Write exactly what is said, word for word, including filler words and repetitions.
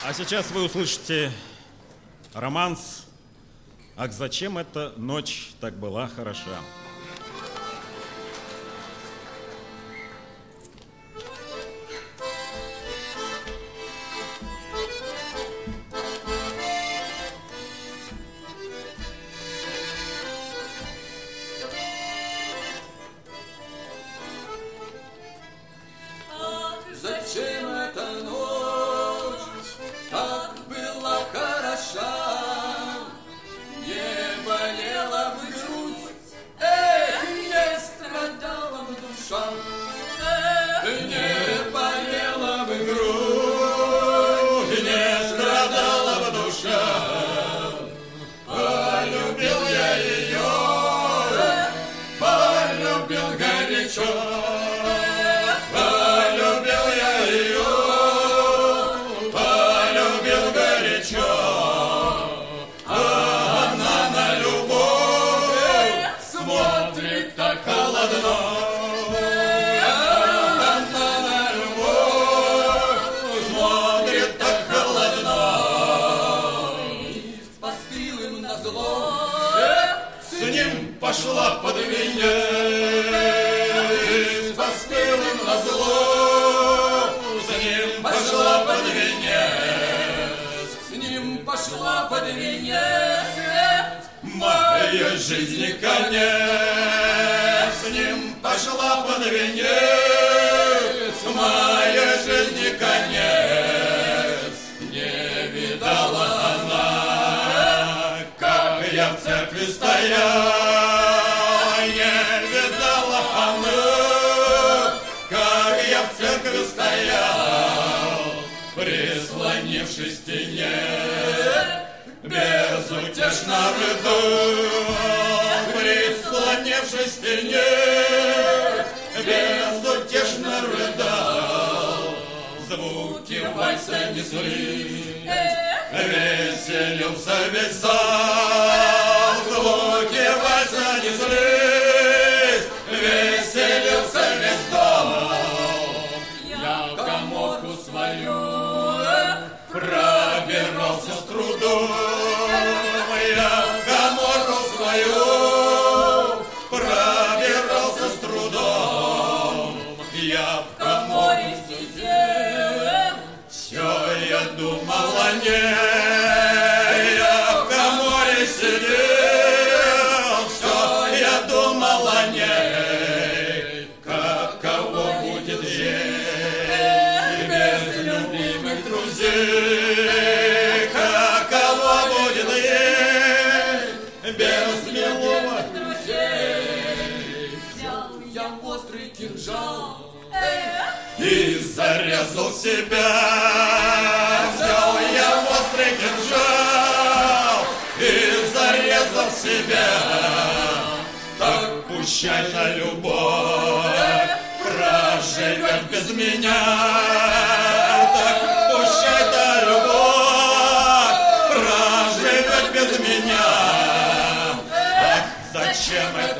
А сейчас вы услышите романс «Ах, зачем эта ночь так была хороша». Зачем эта ночь так была хороша? Не болела бы грудь, эх, не страдала бы душа. Не болела бы грудь, не страдала бы душа. Полюбил я ее, полюбил горячо. Пошла под венец, поспел им назло, с ним пошла под венец, с ним пошла под венец. Моя жизни конец, с ним пошла под венец, моя жизни конец. Не видала она, как я в церкви стоял. Стоял, прислонившись к стене, безутешно рыдал, прислонившись к стене, безутешно рыдал. Звуки вальса несли, веселился весь зал. Звуки вальса несли, веселился весь зал. Свою пробирался с трудом, я в каморку свою пробирался с трудом. Я в каморе сидел, все я думал о ней. Я в каморе сидел, все я думал о ней. Каково будет ей друзей, каково будет ей без милых друзей. Взял я острый кинжал и зарезал себя. Взял я острый кинжал и зарезал себя. Так пущай на любовь проживет без меня. Без меня. Ах, зачем это?